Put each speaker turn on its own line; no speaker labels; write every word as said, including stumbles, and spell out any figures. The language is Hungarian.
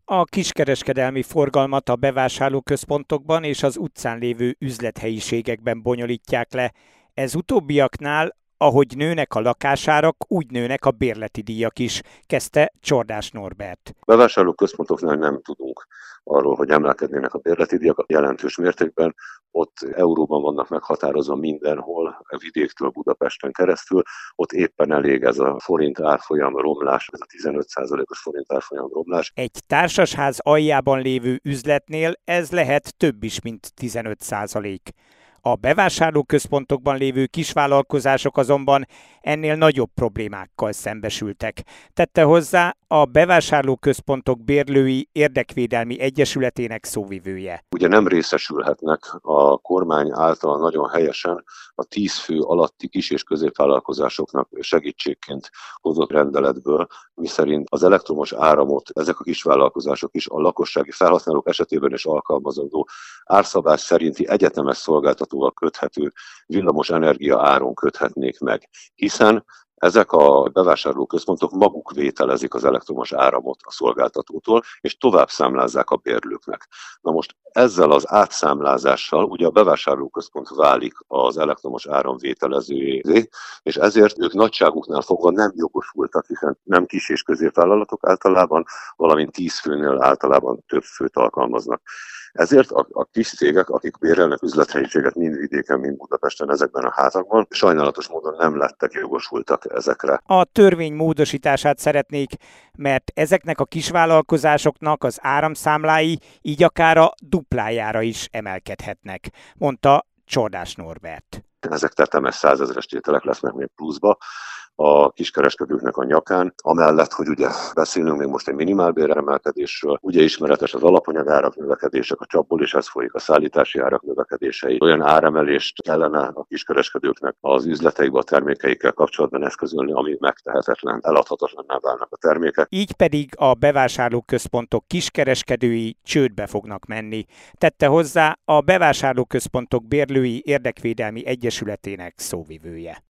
A kiskereskedelmi forgalmat a bevásárlóközpontokban és az utcán lévő üzlethelyiségekben bonyolítják le. Ez utóbbiaknál, ahogy nőnek a lakásárak, úgy nőnek a bérleti díjak is, kezdte Csordás Norbert.
Bevásárlóközpontoknál nem tudunk arról, hogy emelkednének a bérleti díjak jelentős mértékben. Ott euróban vannak meghatározva mindenhol, a vidéktől Budapesten keresztül. Ott éppen elég ez a forint árfolyam romlás, ez a tizenöt százalékos forint árfolyam romlás.
Egy társasház aljában lévő üzletnél ez lehet több is, mint tizenöt százalék. A bevásárlóközpontokban lévő kisvállalkozások azonban ennél nagyobb problémákkal szembesültek. Tette hozzá a Bevásárlóközpontok Bérlői Érdekvédelmi Egyesületének szóvivője.
Ugye nem részesülhetnek a kormány által nagyon helyesen a tíz fő alatti kis- és középvállalkozásoknak segítségként hozott rendeletből, miszerint az elektromos áramot ezek a kisvállalkozások is a lakossági felhasználók esetében is alkalmazandó árszabás szerinti egyetemes szolgáltatóval köthető villamos energia áron köthetnék meg, hiszen ezek a bevásárlóközpontok maguk vételezik az elektromos áramot a szolgáltatótól, és tovább számlázzák a bérlőknek. Na most ezzel az átszámlázással ugye a bevásárlóközpont válik az elektromos áram vételezőjévé, és ezért ők nagyságuknál fogva nem jogosultak, hiszen nem kis- és középvállalatok általában, valamint tíz főnél általában több főt alkalmaznak. Ezért a, a kis cégek, akik bérelnek üzlethelyiséget mind vidéken, mind Budapesten ezekben a házakban, sajnálatos módon nem lettek jogosultak ezekre.
A törvény módosítását szeretnék, mert ezeknek a kisvállalkozásoknak az áramszámlái így akár a duplájára is emelkedhetnek, mondta Csordás Norbert.
Ezek tetemes százezres tételek lesznek még pluszba a kiskereskedőknek a nyakán, amellett, hogy ugye beszélünk még most egy minimálbéremelkedésről, ugye ismeretes az alapanyagárak növekedések, a csapból is ez folyik, a szállítási árak növekedései. Olyan áremelést kellene a kiskereskedőknek az üzleteikbe, a termékeikkel kapcsolatban eszközölni, ami megtehetetlen, eladhatatlanná válnak a termékek.
Így pedig a bevásárlóközpontok kiskereskedői csődbe fognak menni, tette hozzá a Bevásárlóközpontok Bérlői Érdekvédelmi Egyesületének szóvivője.